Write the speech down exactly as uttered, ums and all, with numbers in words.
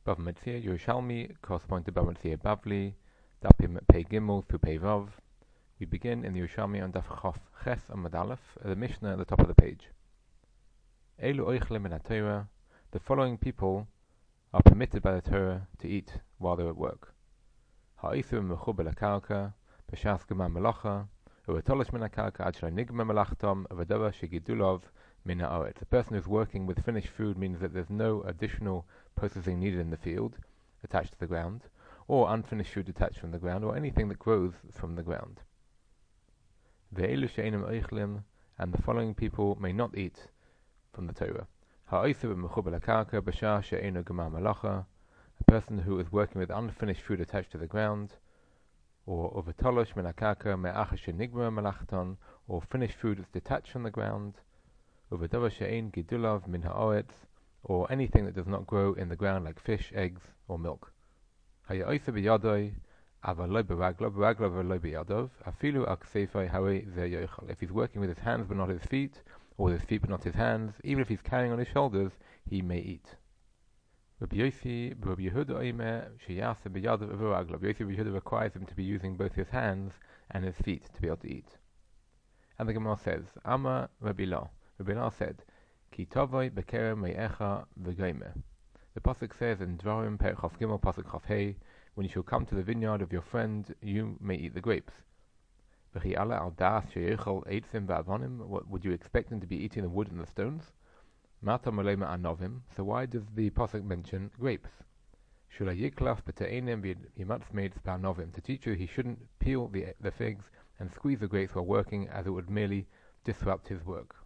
Bava Metzia Yerushalmi corresponding to Bava Metzia Bavli, Dapim Pei Gimel through Pei Vav. We begin in the Yerushalmi on Daf Chof Ches Amud Aleph, the Mishnah at the top of the page. Elu oichlem min haTorah, the following people are permitted by the Torah to eat while they're at work. Ha'ithu mechubel hakarka, b'shas gema melacha, u'etolish min hakarka ad shelo nigma melachtom, v'dava shegidulov min ha'aretz. The person who's working with finished food means that there's no additional processing needed in the field, attached to the ground, or unfinished food detached from the ground, or anything that grows from the ground. Ve'elu she'enim oichlim, and the following people may not eat from the Torah. Ha'ithu b'mechubel hakarka, b'shas she'eino gema melacha, a person who is working with unfinished food attached to the ground, or uvetolosh min hakarka me'achar shenigma melachton, or finished food that's detached from the ground, uvedavar she'ein gidulav min ha'aretz, or anything that does not grow in the ground like fish, eggs, or milk. Haya'oisa b'yadoi, aval lo b'raglo, b'raglo aval lo b'yadov, afilu al ksefai hawe ze yochel. If he's working with his hands but not his feet, or with his feet but not his hands, even if he's carrying on his shoulders, he may eat. Rabbi Yossi, Rabbi Yehuda Omer, sheyasa b'yadav v'raglo. Rabbi Yossi, Rabbi Yehuda requires him to be using both his hands and his feet to be able to eat. And the Gemara says, Ama Rabbi La. Rabbi La said, Ki tovoi bekerem me'echa v'goyme. The pasuk says in Dvarim Perek Chaf Gimel pasuk Chaf Hey, when you shall come to the vineyard of your friend, you may eat the grapes. V'chi ala al das she'echol eitzim v'avonim. What would you expect him to be eating the wood and the stones? Mata molema anovim. So why does the pasuk mention grapes? Shula yiklaf b'te'enim v'yimatzmeid spa'anovim. To teach you he shouldn't peel the the figs and squeeze the grapes while working, as it would merely disrupt his work.